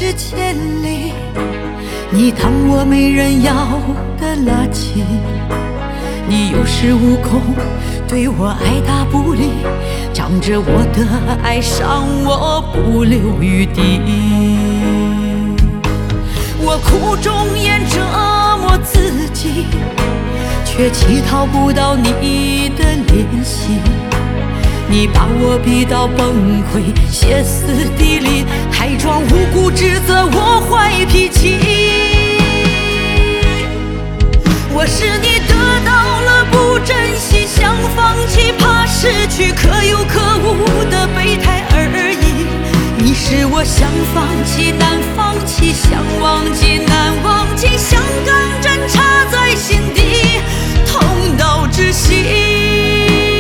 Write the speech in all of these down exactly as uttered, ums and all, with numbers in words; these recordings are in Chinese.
世千里，你当我没人要的垃圾，你有恃无恐，对我爱答不理，仗着我的爱伤我不留余地。我苦中眼折磨自己，却乞讨不到你的怜惜。你把我逼到崩溃，歇斯底里，还装无辜指责我坏脾气。我是你得到了不珍惜，想放弃怕失去，可有可无的备胎而已。你是我想放弃难放弃，想忘记难忘记，像钢针插在心底，痛到窒息。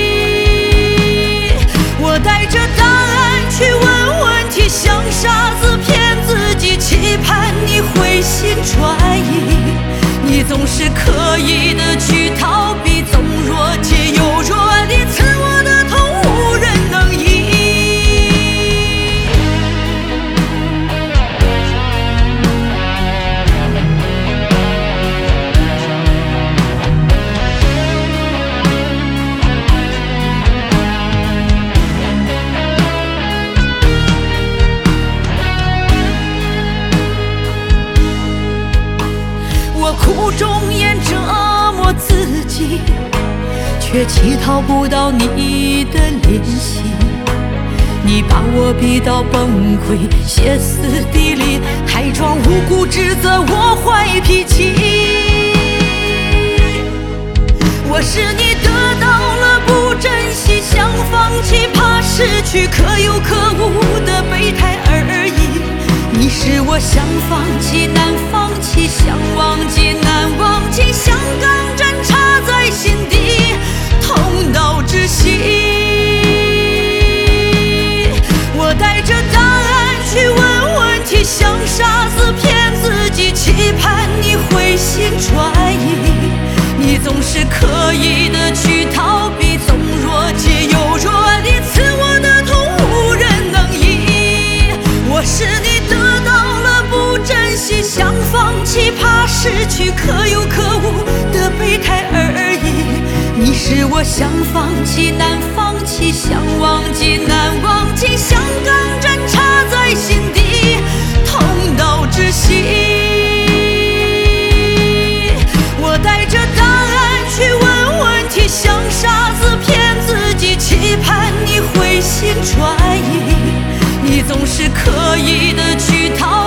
我带着答案去问问题，像傻子骗自己，期盼你回心转意。你总是刻意的去逃避，总若即又若离，刺我的痛无人能医。苦中眼折磨自己，却乞讨不到你的怜惜。你把我逼到崩溃，歇斯底里，还装无辜指责我坏脾气。我是你得到了不珍惜，想放弃怕失去，可有可无的备胎而已。你是我想放弃难放弃，想忘记难忘记，像钢针插在心底，痛到窒息。我带着答案去问问题，像傻子骗自己，期盼你回心转意。你总是刻意的去逃避，总若即又若离，刺我的痛无人能医。我是你得到了不珍惜，想放弃怕失去，可有可无的备胎而已。你是我想放弃难放弃，想忘记难忘记，像钢针插在心底，痛到窒息。我带着答案去问问题，像傻子骗自己，期盼你回心转意。你总是刻意的去逃